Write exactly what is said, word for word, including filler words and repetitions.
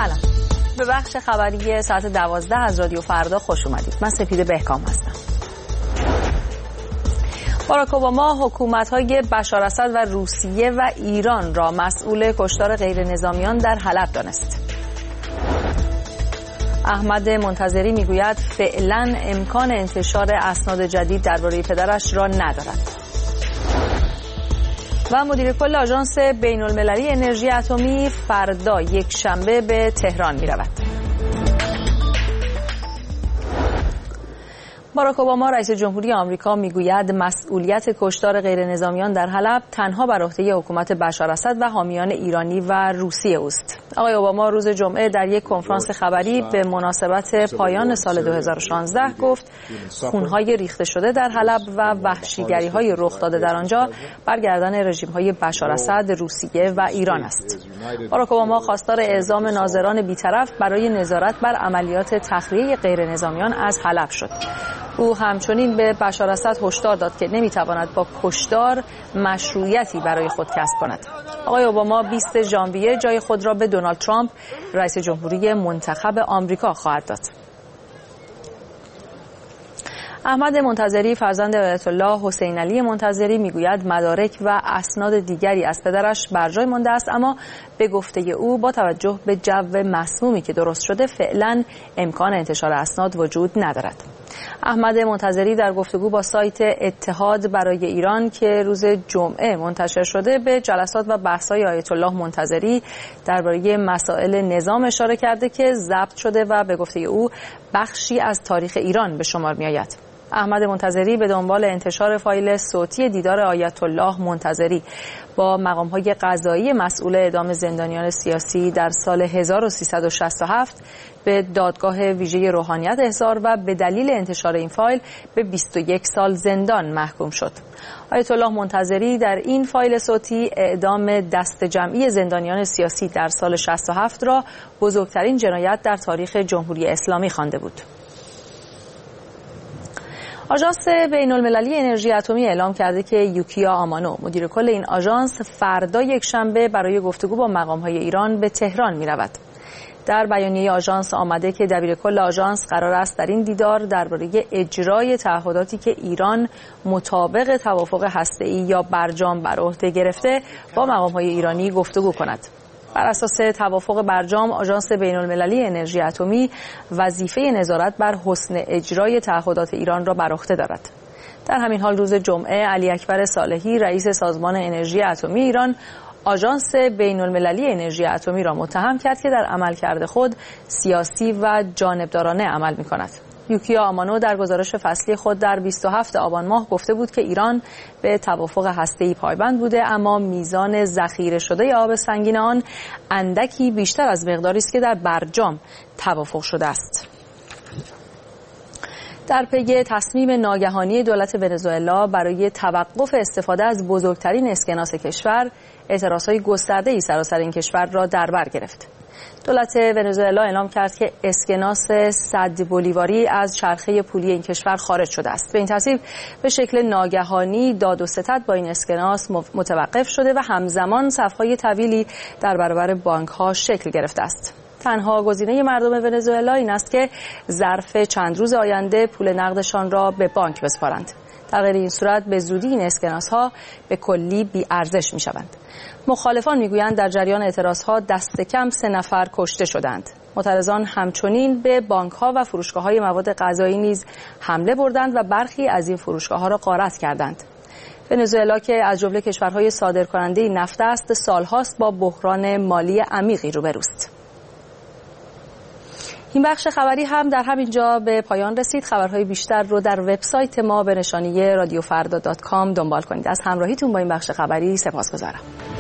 سلام، به بخش خبری ساعت دوازده از رادیو فردا خوش اومدید. من سپیده بهکام هستم. باراک اوباما حکومت‌های بشار اسد و روسیه و ایران را مسئول کشتار غیر نظامیان در حلب دانست. احمد منتظری میگوید فعلا امکان انتشار اسناد جدید درباره پدرش را ندارد. و مدیر کل آژانس بین‌المللی انرژی اتمی فردا یک شنبه به تهران می رود. باراک اوباما رئیس جمهوری آمریکا میگوید مسئولیت کشتار غیر نظامیان در حلب تنها بر عهده حکومت بشار اسد و حامیان ایرانی و روسیه است. آقای اوباما روز جمعه در یک کنفرانس خبری به مناسبت پایان سال دو هزار و شانزده گفت خونهای ریخته شده در حلب و وحشیگری‌های رخ داده در آنجا برگردن رژیم‌های بشار اسد، روسیه و ایران است. باراک اوباما خواستار اعزام ناظران بی‌طرف برای نظارت بر عملیات تخلیه غیر نظامیان از حلب شد. او همچنین به بشار اسد هشدار داد که نمیتواند با کشتار مشروعیتی برای خود کسب کند. آقای اوباما بیست ژانویه جای خود را به دونالد ترامپ رئیس جمهوری منتخب آمریکا خواهد داد. احمد منتظری فرزند آیت الله حسین علی منتظری میگوید مدارک و اسناد دیگری از پدرش بر جای مانده است، اما به گفته او با توجه به جو مسمومی که درست شده فعلا امکان انتشار اسناد وجود ندارد. احمد منتظری در گفتگو با سایت اتحاد برای ایران که روز جمعه منتشر شده به جلسات و بحث‌های آیت الله منتظری درباره مسائل نظام اشاره کرده که ضبط شده و به گفته او بخشی از تاریخ ایران به شمار می‌آید. احمد منتظری به دنبال انتشار فایل صوتی دیدار آیت الله منتظری با مقام‌های قضایی مسئول اعدام زندانیان سیاسی در سال هزار و سیصد و شصت و هفت به دادگاه ویژه روحانیت احضار و به دلیل انتشار این فایل به بیست و یک سال زندان محکوم شد. آیت الله منتظری در این فایل صوتی اعدام دست جمعی زندانیان سیاسی در سال شصت و هفت را بزرگترین جنایت در تاریخ جمهوری اسلامی خوانده بود. آژانس بین‌المللی انرژی اتمی اعلام کرده که یوکیا آمانو مدیر کل این آژانس فردا یک شنبه برای گفتگو با مقام‌های ایران به تهران می‌رود. در بیانیه آژانس آمده که دبیرکل آژانس قرار است در این دیدار درباره اجرای تعهداتی که ایران مطابق توافق هسته‌ای یا برجام بر عهده گرفته با مقام‌های ایرانی گفتگو کند. بر اساس توافق برجام آژانس بین‌المللی انرژی اتمی وظیفه نظارت بر حسن اجرای تعهدات ایران را بر عهده دارد. در همین حال روز جمعه علی اکبر صالحی رئیس سازمان انرژی اتمی ایران آژانس بین‌المللی انرژی اتمی را متهم کرد که در عملکرد خود سیاسی و جانبدارانه عمل می‌کند. یوکیا آمانو در گزارش فصلی خود در بیست و هفتم آبان ماه گفته بود که ایران به توافق هسته‌ای پایبند بوده، اما میزان ذخیره شده آب سنگین آن اندکی بیشتر از مقداری است که در برجام توافق شده است. در پی تصمیم ناگهانی دولت ونزوئلا برای توقف استفاده از بزرگترین اسکناس کشور، اعتراضهای گسترده‌ای سراسر این کشور را در بر گرفت. دولت ونزوئلا اعلام کرد که اسکناس صد بولیواری از چرخه پولی این کشور خارج شده است. به این ترتیب به شکل ناگهانی داد و ستد با این اسکناس متوقف شده و همزمان صف‌های طویلی در برابر بانک‌ها شکل گرفته است. تنها گزینه مردم ونزوئلا این است که ظرف چند روز آینده پول نقدشان را به بانک بسپارند. در غیر این صورت به زودی این اسکناس‌ها به کلی بی ارزش می‌شوند. مخالفان میگویند در جریان اعتراضها دست کم سه نفر کشته شدند. معترضان همچنین به بانک‌ها و فروشگاه‌های مواد غذایی نیز حمله بردند و برخی از این فروشگاه‌ها را غارت کردند. ونزوئلا که از جمله کشورهای صادرکننده نفت است، سال‌هاست با بحران مالی عمیقی روبروست. این بخش خبری هم در همین جا به پایان رسید. خبرهای بیشتر رو در وبسایت ما به نشانی رادیو فردا دات کام دنبال کنید. از همراهیتون با این بخش خبری سپاسگزارم.